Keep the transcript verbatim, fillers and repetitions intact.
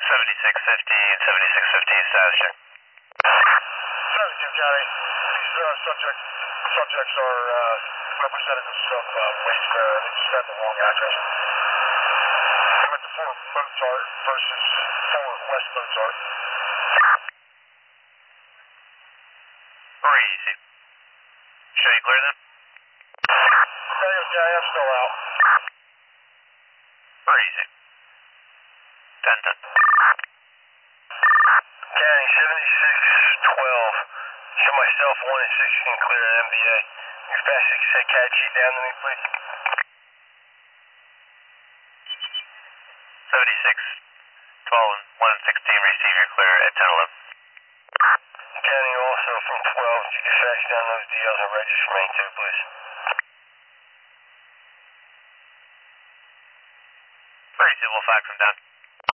seventy-six fifteen, seventy-six fifteen, status check. seventy-two County, these uh, subject, subjects are uh, representatives of uh, Wayfair. They just got the wrong address. They went to four Mozart versus four West Mozart. Very easy. Show you clear then? Negative, J F still out. Very easy. ten ten. County, seventy-six twelve. Show myself one and sixteen clear at M B A. Your fast six set cat sheet down to me, please. seventy-six twelve and one and sixteen, receive your clear at ten eleven. County, also from twelve, you can fax down those D Ls and register main too, please. Very easy, we'll fax them down.